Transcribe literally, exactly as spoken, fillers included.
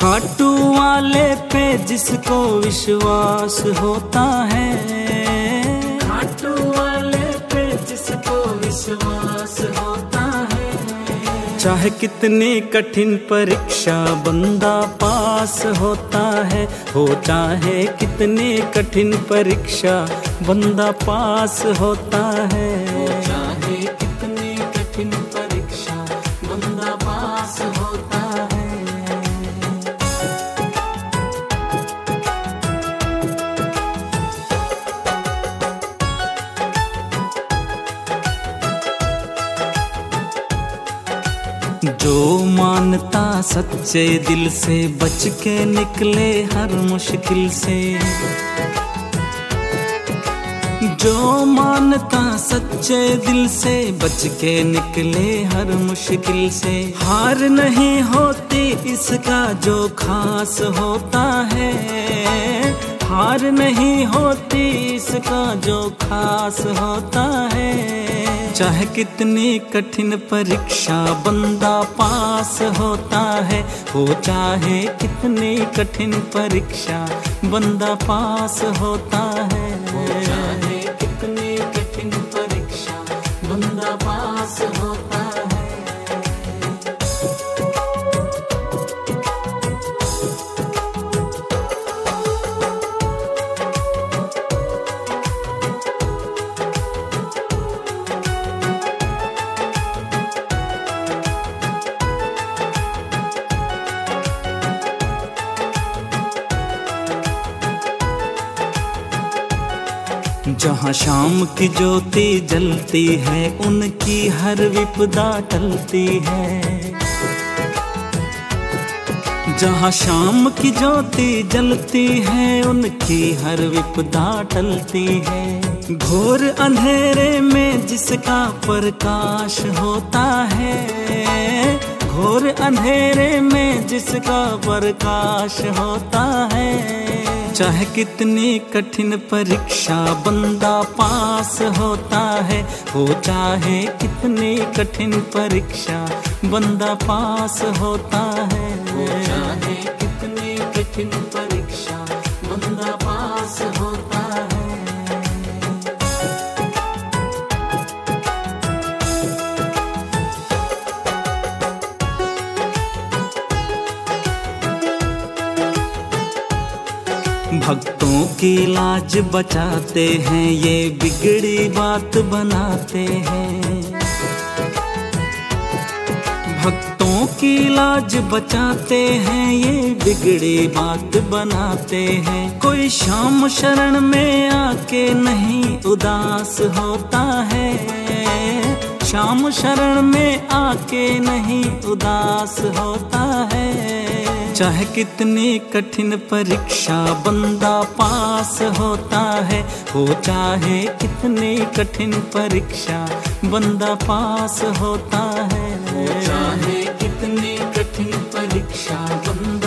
खाटू वाले पे जिसको विश्वास होता है, खाटू वाले पे जिसको विश्वास होता है, चाहे कितनी कठिन परीक्षा बंदा पास होता है, हो चाहे कितनी कठिन परीक्षा बंदा पास होता है, चाहे कितनी कठिन परीक्षा बंदा पास होता है। जो मानता सच्चे दिल से बच के निकले हर मुश्किल से, जो मानता सच्चे दिल से बच के निकले हर मुश्किल से, हार नहीं होती इसका जो खास होता है, हार नहीं होती इसका जो खास होता है, चाहे कितनी कठिन परीक्षा बंदा पास होता है, हो चाहे कितनी कठिन परीक्षा बंदा पास होता है, हो चाहे कितनी कठिन परीक्षा बंदा पास होता है। जहाँ शाम की ज्योति जलती है उनकी हर विपदा टलती है, जहाँ शाम की ज्योति जलती है उनकी हर विपदा टलती है, घोर अंधेरे में जिसका प्रकाश होता है, घोर अंधेरे में जिसका प्रकाश होता है, चाहे कितनी कठिन परीक्षा बंदा पास होता है, हो चाहे कितनी कठिन परीक्षा बंदा पास होता है, हो चाहे कितनी कठिन परीक्षा बंदा पास होता है। भक्तों की लाज बचाते हैं ये बिगड़ी बात बनाते हैं, भक्तों की लाज बचाते हैं ये बिगड़ी बात बनाते हैं, कोई शाम शरण में आके नहीं उदास होता है, शाम शरण में आके नहीं उदास होता है, चाहे कितनी कठिन परीक्षा बंदा पास होता है, हो चाहे कितनी कठिन परीक्षा बंदा पास होता है, हो चाहे कितनी कठिन परीक्षा बंदा